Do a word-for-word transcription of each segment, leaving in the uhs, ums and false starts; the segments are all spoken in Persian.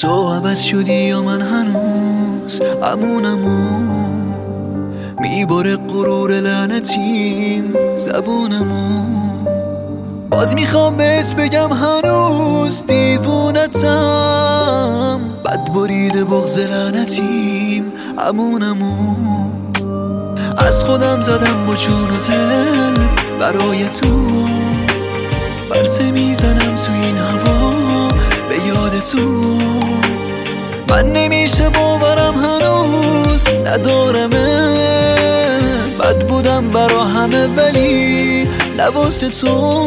تو عوض شدی یا من هنوز همونمو میباره غرور لعنتیم زبونمو باز میخوام بهت بگم هنوز دیوونتم بد بریده بغض لعنتیم همونمو از خودم زدم با جون و دل برای تو برسه میزنم تو این هوا به یاد تو من نمیشه باورم هنوز ندارمه بد بودم برا همه ولی لباس تو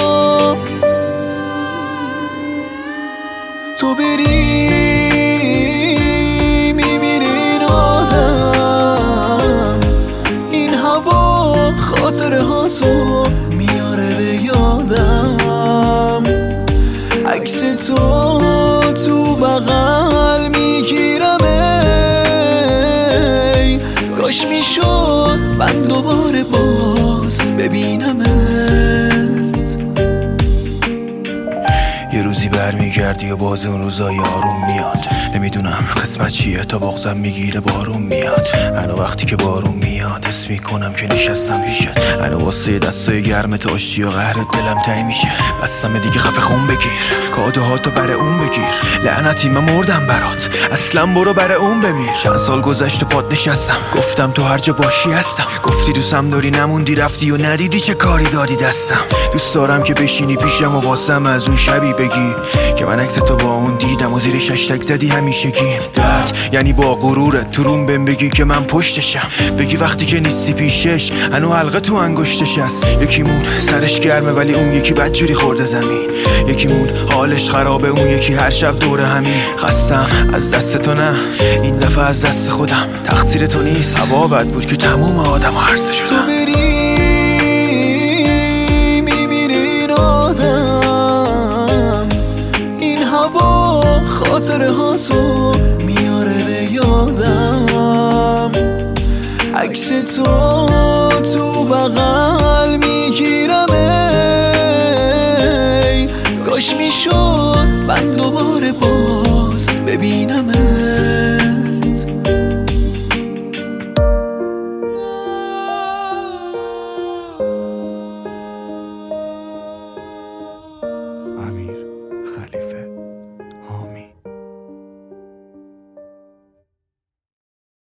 تو بری میمیرین آدم این هوا خاطره ها تو میاره به یادم عکس تو تو بغل میگیرم ای کاش میشد من دوباره باز ببینمت یه روزی برمیگردی و باز اون روزای آروم میاد نمیدونم قسمت چیه تا بغضم میگیره بارون میاد انا وقتی که بارون میاد حس میکنم که نشستم پیشت انا واسه دستای گرمت آشتی و قهرت دلم تنگ میشه بسم دیگه خفه خون بگیر کادو هاتو بر اون بگیر لعنتی من مردم برات اصلا برو بر اون بمیر چند سال گذشت و پات نشستم گفتم تو هر جا باشی هستم گفتی دوستم داری نموندی رفتی و ندیدی چه کاری دادی دستم دوست دارم که بشینی پیشم و واسم از اون شبی بگی که من عکس تو با اون دیدم و زیرش هشتگ زدی همیشگی درد یعنی با غرورت تو روم بهم بگی که من پشتشم بگی وقتی که نیستی پیشش هنو حلقه تو انگشتش هست یکیمون سرش گرمه ولی اون یکی بدجوری خورده زمین یکیمون حالش خرابه اون یکی هر شب دوره همین خستم از دست تو نه این دفعه از دست خودم تقصیر تو نیست هوا بد بود که تموم آدم ها هرسه شدم تو بری میمیرین آدم این هوا خاطره ها تو میاره به یادم عکس تو تو بغل میگیرم ای کاش میشد من دوباره باز ببینمت امیر خلیفه.